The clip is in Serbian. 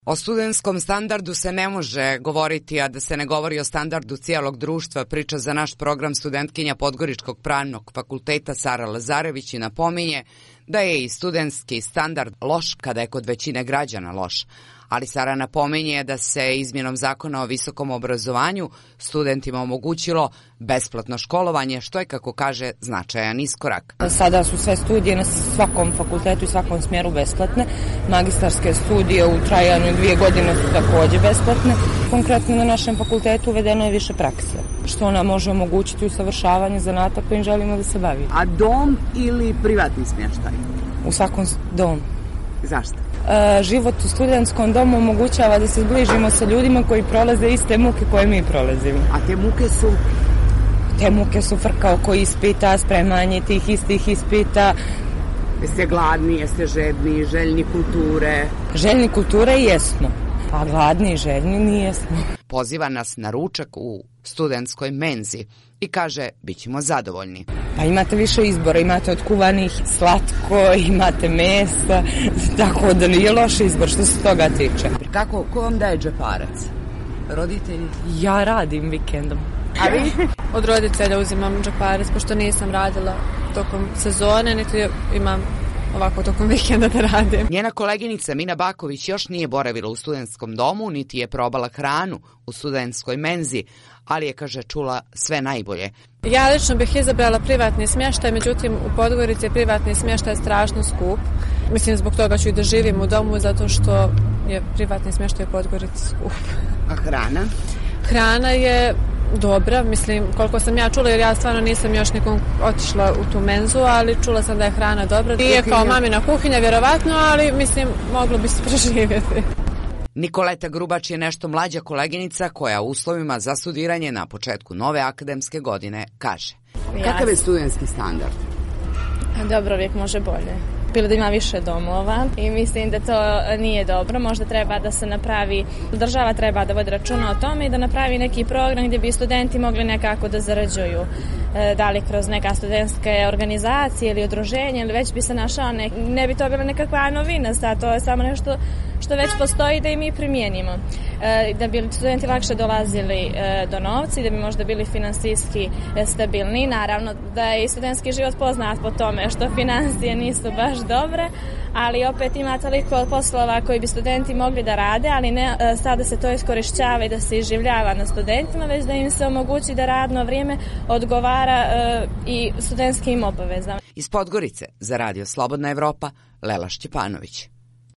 O studentskom standardu se ne može govoriti, a da se ne govori o standardu cijelog društva, priča za naš program studentkinja Podgoričkog pravnog fakulteta Sara Lazarević i napominje da je i studentski standard loš kada je kod većine građana loš. Ali Sara napominje da se izmjenom zakona o visokom obrazovanju studentima omogućilo besplatno školovanje, što je, kako kaže, značajan iskorak. Sada su sve studije na svakom fakultetu i svakom smjeru besplatne. Magistarske studije u trajanju 2 godine su također besplatne. Konkretno na našem fakultetu uvedeno je više prakse, što nam može omogućiti usavršavanje zanata kojim želimo da se bavimo. A dom ili privatni smještaj? U svakom dom. Zašto? Život u studentskom domu omogućava da se zbližimo sa ljudima koji prolaze iste muke koje mi prolazimo. A te muke su? Te muke su frka oko ispita, spremanje tih istih ispita. Jeste gladni, jeste žedni, željni kulture? Željni kulture jesmo, a gladni i željni nijesmo. Poziva nas na ručak u studentskoj menzi i kaže, bit ćemo zadovoljni. Pa imate više izbora, imate od kuvanih slatko, imate mesa, tako da nije loš izbor što se toga tiče. Kako, ko vam daje džeparac? Roditelji? Ja radim vikendom. A vi? Od roditelja uzimam džeparac, pošto nisam radila tokom sezone, niti imam ovako tokom vikenda da radim. Njena koleginica Mina Baković još nije boravila u studentskom domu, niti je probala hranu u studentskoj menzi, ali je, kaže, čula sve najbolje. Ja lično bih izabrala privatni smještaj, međutim u Podgorici je privatni smještaj strašno skup. Mislim, zbog toga ću i da živim u domu, zato što je privatni smještaj u Podgorici skup. A hrana? Hrana je dobra, mislim, koliko sam ja čula, jer ja stvarno nisam još nikom otišla u tu menzu, ali čula sam da je hrana dobra. Nije kao mamina kuhinja, vjerovatno, ali mislim, moglo bi se preživjeti. Nikoleta Grubač je nešto mlađa koleginica koja u uslovima za studiranje na početku nove akademske godine kaže. Kakav je studentski standard? Dobro, uvijek može bolje. Bilo da ima više domova i mislim da to nije dobro. Možda treba da se napravi, država treba da vodi računa o tome i da napravi neki program gdje bi studenti mogli nekako da zarađuju. Da li kroz neka studentske organizacije ili udruženje, ili već bi se našao, ne bi to bila nekakva novina, to je samo nešto što već postoji da i mi primijenimo. Da bi studenti lakše dolazili do novca i da bi možda bili finansijski stabilni. Naravno da je i studentski život poznat po tome što financije nisu baš dobre, ali opet ima toliko poslova koji bi studenti mogli da rade, ali ne sada se to iskorišćava i da se iživljava na studentima, već da im se omogući da radno vrijeme odgovara i studentskim obavezama. Iz Podgorice za Radio Slobodna Evropa, Lela Šćepanović.